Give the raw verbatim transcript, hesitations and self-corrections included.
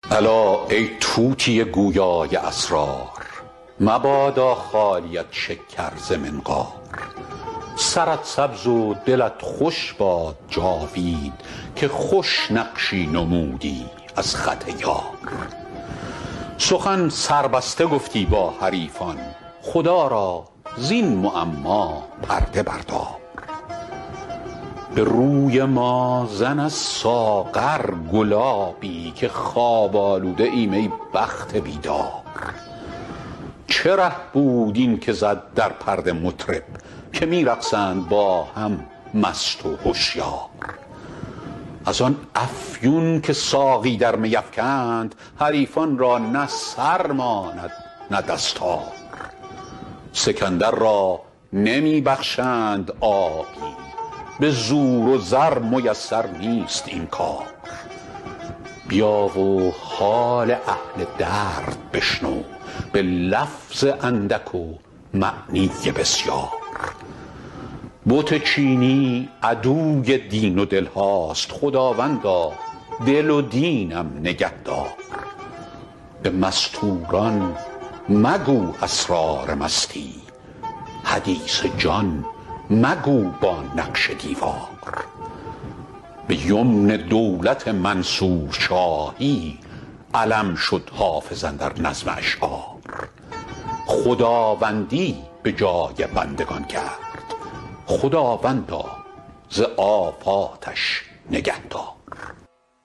الا ای طوطی گویای اسرار، مبادا خالیت شکر ز منقار. سرت سبز و دلت خوش باد جاوید، که خوش نقشی نمودی از خط یار. سخن سربسته گفتی با حریفان، خدا را زین معما پرده بردار. به روی ما زن از ساغر گلابی، که خواب آلوده ایم ای بخت بیدار. چه ره بود این که زد در پرده مطرب، که می رقصند با هم مست و هوشیار. از آن افیون که ساقی در می افکند، حریفان را نه سر ماند نه دستار. سکندر را نمی بخشند آبی، به زور و زر میسر نیست این کار. بیا و حال اهل درد بشنو، به لفظ اندک و معنی بسیار. بت چینی عدوی دین و دل هاست، خداوندا دل و دینم نگه دار. به مستوران مگو اسرار مستی، حدیث جان مگو با نقش دیوار. به یمن دولت منصور شاهی، علم شد حافظ اندر نظم اشعار. خداوندی به جای بندگان کرد، خداوندا ز آفاتش نگه دار.